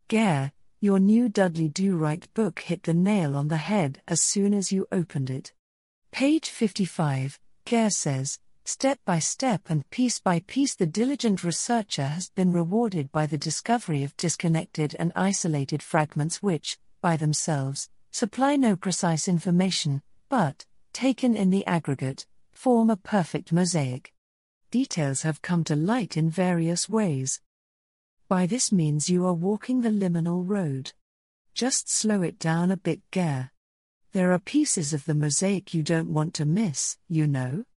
Gare, your new Dudley Do-Right book hit the nail on the head as soon as you opened it. Page 55, Gare says, step by step and piece by piece the diligent researcher has been rewarded by the discovery of disconnected and isolated fragments which, by themselves, supply no precise information, but, taken in the aggregate, form a perfect mosaic. Details have come to light in various ways. By this means you are walking the liminal road. Just slow it down a bit, Gare. There are pieces of the mosaic you don't want to miss, you know.